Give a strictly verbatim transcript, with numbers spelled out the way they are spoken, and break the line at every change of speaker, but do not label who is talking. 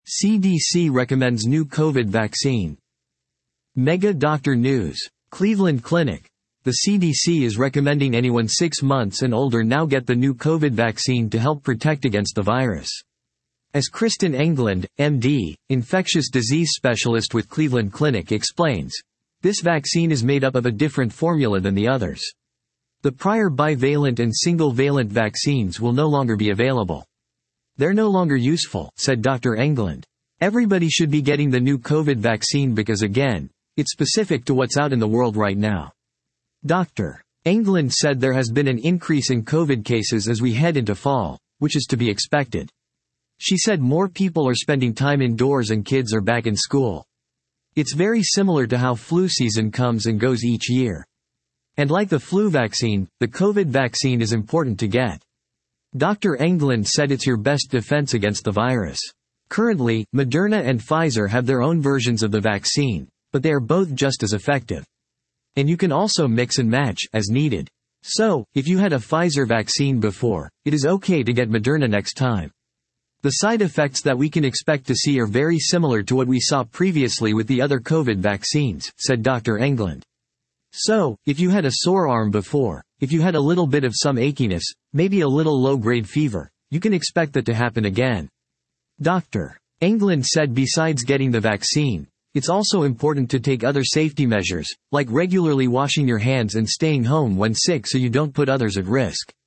C D C recommends new COVID vaccine. Mega Doctor News. Cleveland Clinic. The C D C is recommending anyone six months and older now get the new COVID vaccine to help protect against the virus. As Kristen England, M D, infectious disease specialist with Cleveland Clinic explains, this vaccine is made up of a different formula than the others. The prior bivalent and single-valent vaccines will no longer be available. They're no longer useful, said Doctor England. Everybody should be getting the new COVID vaccine because again, it's specific to what's out in the world right now. Doctor England said there has been an increase in COVID cases as we head into fall, which is to be expected. She said more people are spending time indoors and kids are back in school. It's very similar to how flu season comes and goes each year. And like the flu vaccine, the COVID vaccine is important to get. Doctor England said it's your best defense against the virus. Currently, Moderna and Pfizer have their own versions of the vaccine, but they are both just as effective. And you can also mix and match, as needed. So, if you had a Pfizer vaccine before, it is okay to get Moderna next time. The side effects that we can expect to see are very similar to what we saw previously with the other COVID vaccines, said Doctor England. So, if you had a sore arm before, if you had a little bit of some achiness, maybe a little low-grade fever, you can expect that to happen again. Doctor England said besides getting the vaccine, it's also important to take other safety measures, like regularly washing your hands and staying home when sick so you don't put others at risk.